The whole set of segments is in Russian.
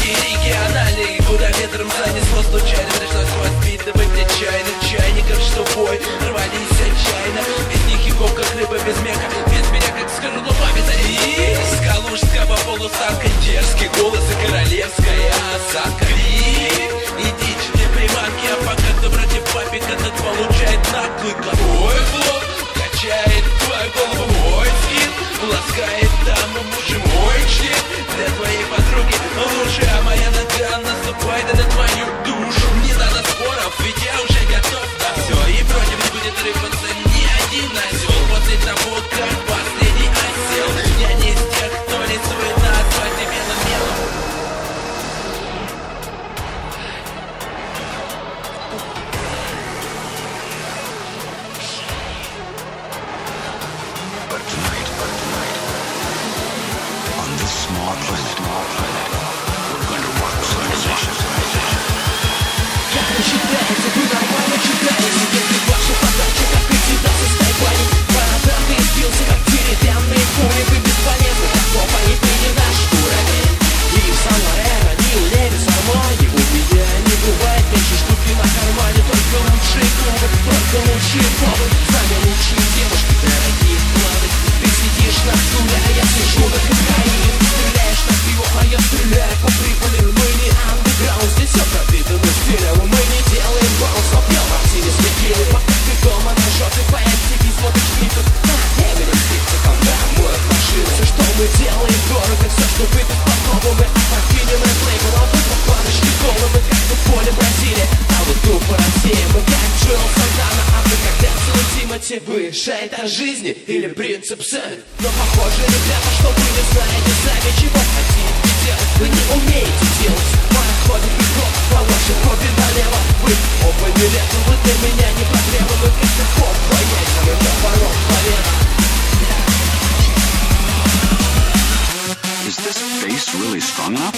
региональный, куда ветром занесло случайно. Пришлось воспитывать отчаянно чайников, что бой рвались отчаянно. Без них хип-хоп как рыба без меха, без меня как скорлупа без ори. С калужского полустанка дерзкий голос и королевская осанка. И дичь для приманки, а пока кто против папик, этот получает наглый какой блок. Качает твою голову мой скин, ласкает даму мужа мой член. Для твоей подруги лучше, а моя нога наступает на твою душу. Не надо споров, ведь я уже готов на все. И против не будет рыпаться ни один осел после того, как последний осел. Я не из тех, кто рисует на асфальте белым мелом. Small planet, we're going to rock civilization. Как вы считаете, вы нормально читаете? Если ваша задача, как и всегда, состоит в плане парадах, ты сбился, как деревянные пули. Вы бесполезны, как попа, не приняли наш уровень. И в Сан-Лорено, ни у Левис Армани, у меня не бывает меньше штуки на кармане. Только лучшие клубы, только лучшие клубы. С нами лучшие девушки, дорогие клады. Ты сидишь на стуле, а я сижу на кокаине. Стреляешь на пиво, а я стреляю по прибыли. Мы не андеграунд, здесь все пропитано стилем. Мы не делаем баунс, но пьем мартини с текилой. Пока ты дома на жопе, по MTV смотришь клипы. На Эминем спится, когда моют машины. Все, что мы делаем, дорого, все, что выпить по-новому. Мы опрокинем этот лейбл, а вы попадочки головы. Как в поле Бразилия, а вы тупо Россия. Мы как Джоэл Сантана, а вы как Дензел Тимати. Выше это жизни или принцип сами. Но похоже, ребята, что вы не знаете сами, чего хотите делать. Вы не умеете делать. Моя ходит бегом, по вашей хобби налево. Вы оба не лето, вы для меня не проблема. Мы как-то хоп, понятно, мы топором полено. Is this bass really strong enough?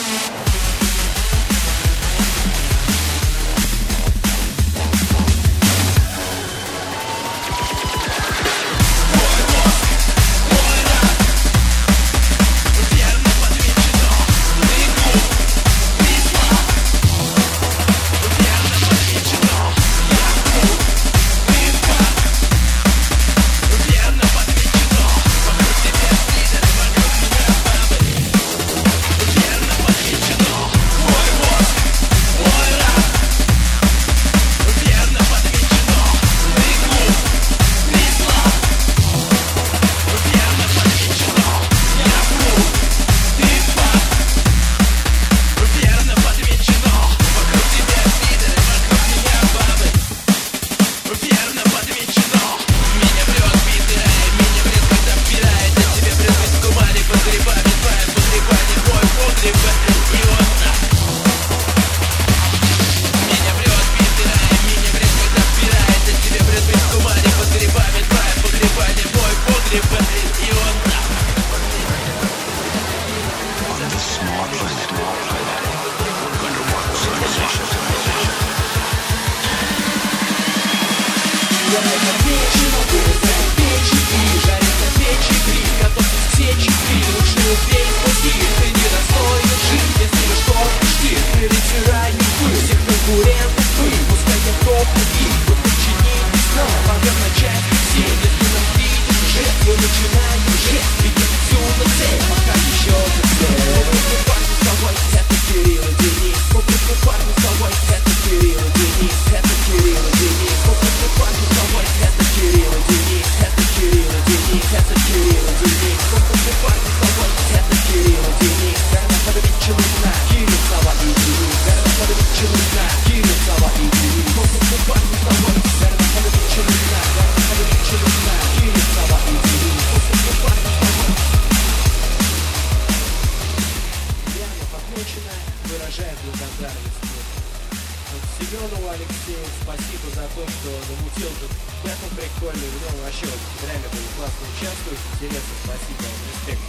Семенову Алексею спасибо за то, что намутил тут бэтл прикольный. В нем вообще реально было классно участвовать. Интересно, спасибо, респект.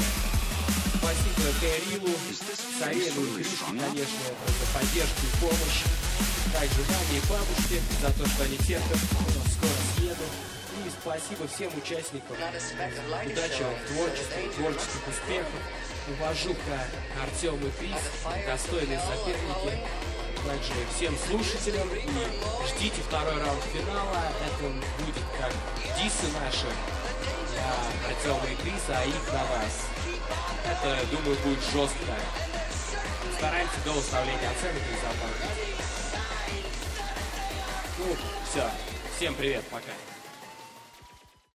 Спасибо Кириллу, Сарену и Кришке, конечно, за поддержку и помощь. Также маме и бабушке за то, что они терпят. Скоро съеду. И спасибо всем участникам. Удачи вам в творчестве, творческих успехов. уважуха Артем и Крис, достойные соперники. Также всем слушателям и ждите второй раунд финала. Это будет как дисы наши на Артема и Криса, а их на вас. Это, думаю, будет жестко. Стараемся до выставления оценок и западных. Ну, все. Всем привет, пока.